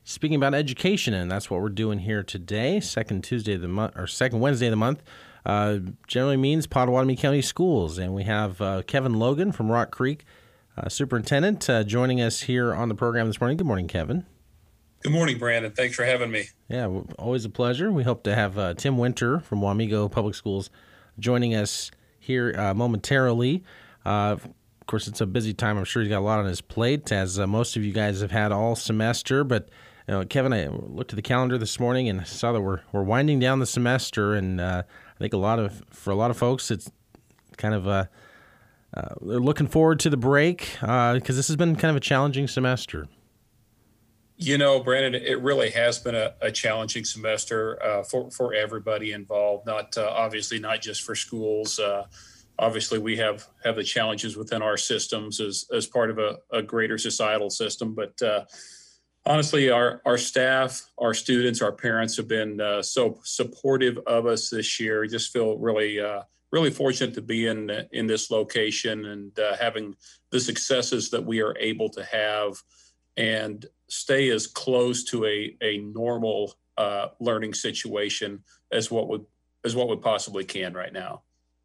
speaking about education, and that's what we're doing here today. Second Tuesday of the month, or second Wednesday of the month, generally means Pottawatomie County Schools, and we have Kevin Logan from Rock Creek, superintendent, joining us here on the program this morning. Good morning, Kevin. Good morning, Brandon. Thanks for having me. Yeah, always a pleasure. We hope to have Tim Winter from Wamego Public Schools joining us here momentarily. Of course, it's a busy time. I'm sure he's got a lot on his plate, as most of you guys have had all semester. But Kevin, I looked at the calendar this morning and saw that we're winding down the semester, and I think for a lot of folks, it's kind of they're looking forward to the break because this has been kind of a challenging semester. You know, Brandon, it really has been a challenging semester for everybody involved. Obviously not just for schools. Obviously, we have the challenges within our systems as part of a greater societal system. But honestly, our staff, our students, our parents have been so supportive of us this year. We just feel really fortunate to be in this location and having the successes that we are able to have and stay as close to a normal learning situation as what we possibly can right now.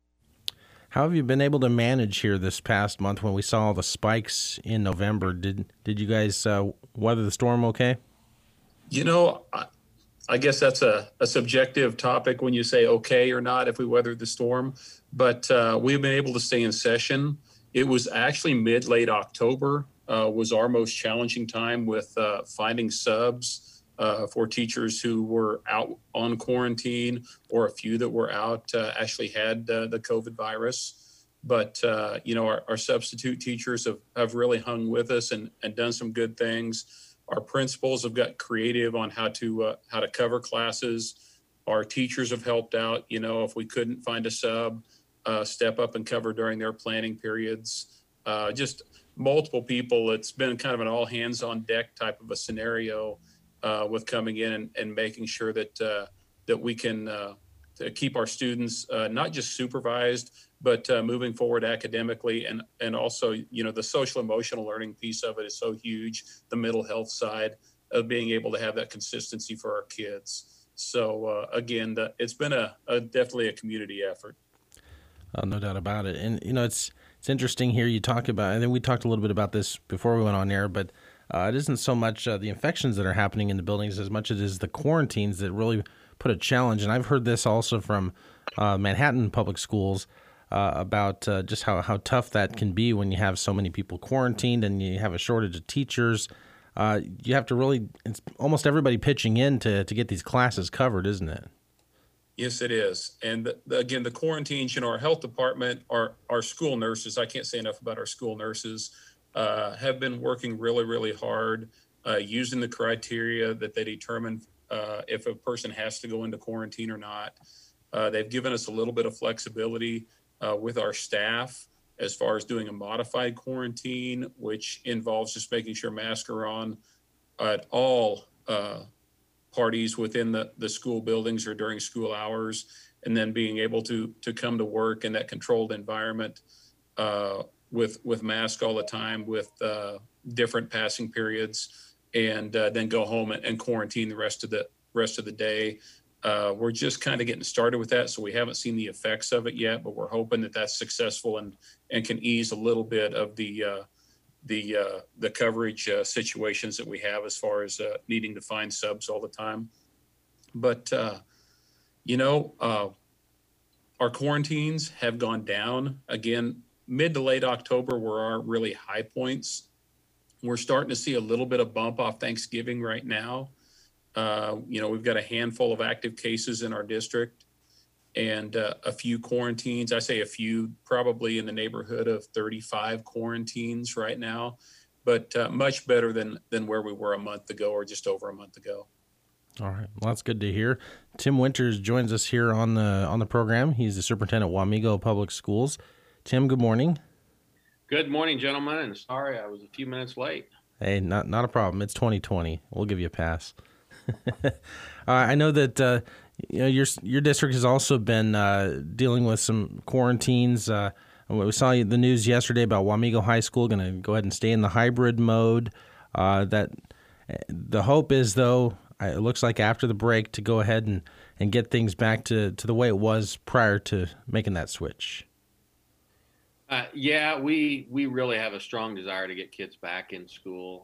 How have you been able to manage here this past month when we saw all the spikes in November? Did you guys weather the storm okay? You know, I guess that's a subjective topic when you say okay or not if we weathered the storm, but we've been able to stay in session. It was actually late October was our most challenging time with finding subs for teachers who were out on quarantine, or a few that were out actually had the COVID virus. But, our substitute teachers have really hung with us and done some good things. Our principals have got creative on how to cover classes. Our teachers have helped out, if we couldn't find a sub, step up and cover during their planning periods. Just multiple people. It's been kind of an all hands on deck type of a scenario with coming in and making sure that we can to keep our students not just supervised, but moving forward academically, and also, the social emotional learning piece of it is so huge. The mental health side of being able to have that consistency for our kids. So again, it's been definitely a community effort. No doubt about it. And, it's interesting here you talk about, and then we talked a little bit about this before we went on air, but it isn't so much the infections that are happening in the buildings as much as it is the quarantines that really put a challenge. And I've heard this also from Manhattan Public Schools about just how tough that can be when you have so many people quarantined and you have a shortage of teachers. You have to it's almost everybody pitching in to get these classes covered, isn't it? Yes, it is. And again, the quarantines, our health department, our school nurses, I can't say enough about our school nurses, have been working really, really hard using the criteria that they determine if a person has to go into quarantine or not. They've given us a little bit of flexibility with our staff as far as doing a modified quarantine, which involves just making sure masks are on at all parties within the school buildings or during school hours, and then being able to come to work in that controlled environment with masks all the time, with different passing periods, and then go home and quarantine the rest of the day. We're just kind of getting started with that, so we haven't seen the effects of it yet, but we're hoping that that's successful and can ease a little bit of the coverage situations that we have as far as needing to find subs all the time. But, our quarantines have gone down. Again, mid to late October were our really high points. We're starting to see a little bit of bump off Thanksgiving right now. We've got a handful of active cases in our district and a few quarantines. I say a few, probably in the neighborhood of 35 quarantines right now, but much better than where we were a month ago or just over a month ago. All right. Well, that's good to hear. Tim Winters joins us here on the program. He's the superintendent at Wamego Public Schools. Tim, good morning. Good morning, gentlemen, and sorry I was a few minutes late. Hey, not a problem. It's 2020. We'll give you a pass. I know that your district has also been dealing with some quarantines. We saw the news yesterday about Wamego High School going to go ahead and stay in the hybrid mode. The hope is, though, it looks like after the break to go ahead and get things back to the way it was prior to making that switch. Yeah, we really have a strong desire to get kids back in school.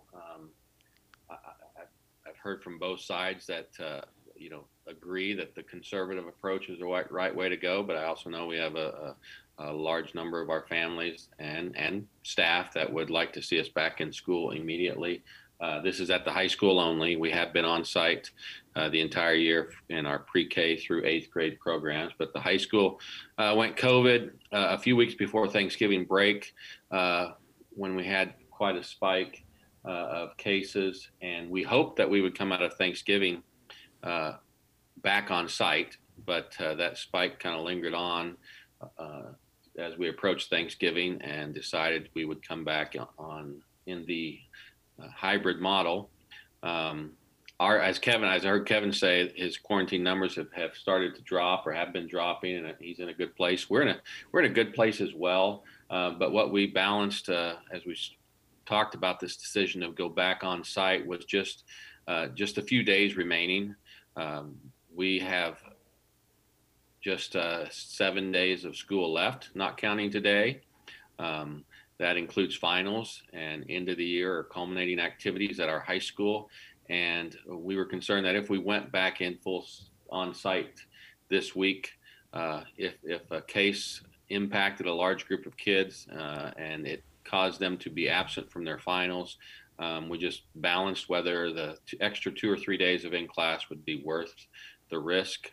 I've heard from both sides that agree that the conservative approach is the right way to go, but I also know we have a large number of our families and staff that would like to see us back in school immediately. This is at the high school only. We have been on site the entire year in our pre-K through 8th grade programs, but the high school went COVID a few weeks before Thanksgiving break when we had quite a spike of cases, and we hoped that we would come out of Thanksgiving back on site, but that spike kind of lingered on as we approached Thanksgiving and decided we would come back in the hybrid model. As I heard Kevin say, his quarantine numbers have started to drop or have been dropping, and he's in a good place. We're in a good place as well. But what we balanced as we talked about this decision to go back on site was just a few days remaining. We have just 7 days of school left, not counting today. That includes finals and end of the year or culminating activities at our high school. And we were concerned that if we went back in full on site this week, if a case impacted a large group of kids and it caused them to be absent from their finals, we just balanced whether the extra 2 or 3 days of in class would be worth the risk.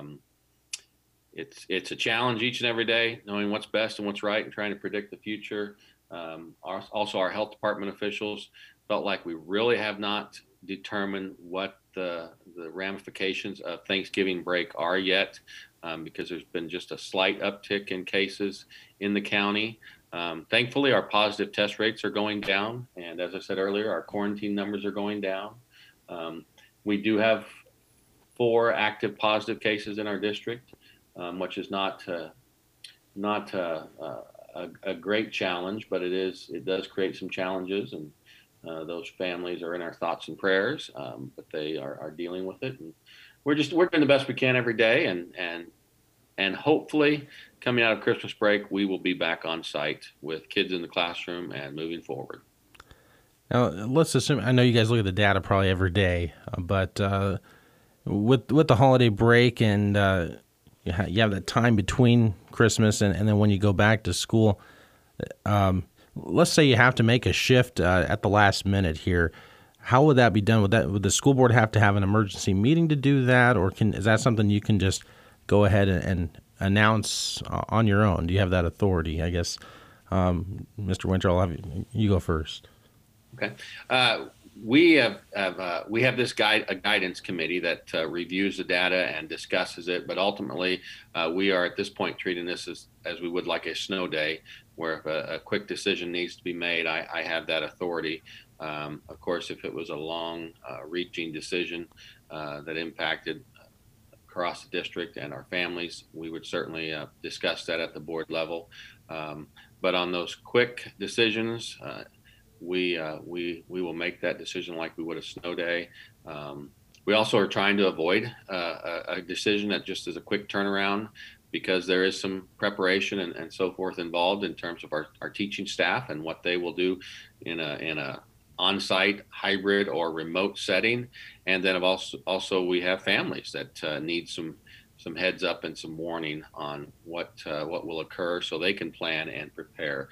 It's a challenge each and every day, knowing what's best and what's right and trying to predict the future. Also, our health department officials felt like we really have not determined what the ramifications of Thanksgiving break are yet, because there's been just a slight uptick in cases in the county. Thankfully, our positive test rates are going down. And as I said earlier, our quarantine numbers are going down. We do have 4 active positive cases in our district, which is not a great challenge, but it does create some challenges, and those families are in our thoughts and prayers, but they are dealing with it, and we're doing the best we can every day, and hopefully coming out of Christmas break we will be back on site with kids in the classroom and moving forward. Now let's assume, I know you guys look at the data probably every day, but with the holiday break and you have that time between Christmas and then when you go back to school, let's say you have to make a shift at the last minute here. How would that be done? Would the school board have to have an emergency meeting to do that, or is that something you can just go ahead and announce on your own? Do you have that authority? I guess, Mr. Winter, I'll have you go first. Okay. We have this guidance committee that reviews the data and discusses it, but ultimately we are at this point treating this as we would like a snow day, where if a quick decision needs to be made, I have that authority. Of course, if it was a long reaching decision that impacted across the district and our families, we would certainly discuss that at the board level. But on those quick decisions, we will make that decision like we would a snow day. We also are trying to avoid a decision that just is a quick turnaround, because there is some preparation and so forth involved in terms of our teaching staff and what they will do in a on-site, hybrid, or remote setting. And then also we have families that need some heads up and some warning on what will occur, so they can plan and prepare.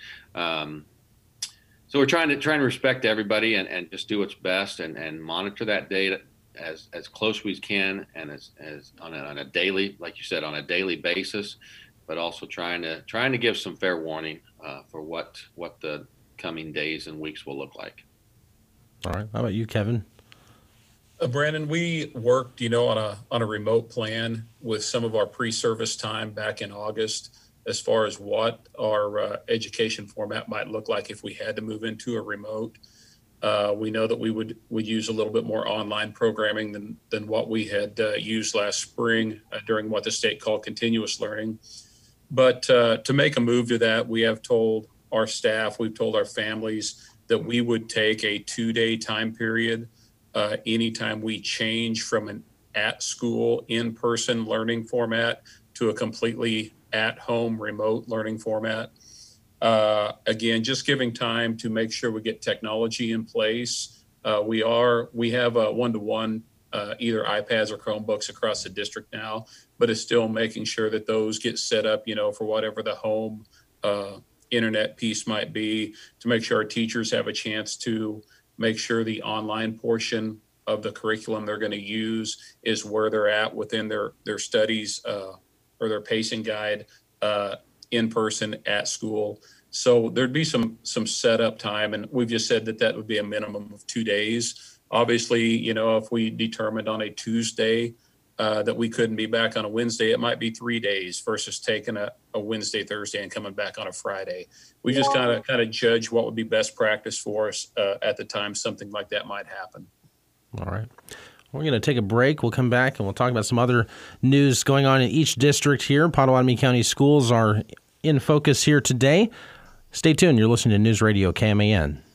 So we're trying to respect everybody and just do what's best and monitor that data as close as we can, and as on a daily, like you said, on a daily basis, but also trying to give some fair warning for what the coming days and weeks will look like. All right. How about you, Kevin? Brandon, we worked, on a remote plan with some of our pre-service time back in August, as far as what our education format might look like if we had to move into a remote. We know that we would use a little bit more online programming than what we had used last spring during what the state called continuous learning. But to make a move to that, we have told our staff, we've told our families that we would take a 2-day time period anytime we change from an at-school in-person learning format to a completely at-home remote learning format. Again, just giving time to make sure we get technology in place. We have a one-to-one either iPads or Chromebooks across the district now, but it's still making sure that those get set up, for whatever the home internet piece might be, to make sure our teachers have a chance to make sure the online portion of the curriculum they're going to use is where they're at within their studies or their pacing guide in person at school. So there'd be some setup time, and we've just said that would be a minimum of 2 days. Obviously, if we determined on a Tuesday that we couldn't be back on a Wednesday, it might be 3 days versus taking a Wednesday, Thursday, and coming back on a Friday. We just kind of judge what would be best practice for us at the time something like that might happen. All right. We're going to take a break. We'll come back and we'll talk about some other news going on in each district here. Pottawatomie County Schools are in focus here today. Stay tuned. You're listening to News Radio KMAN.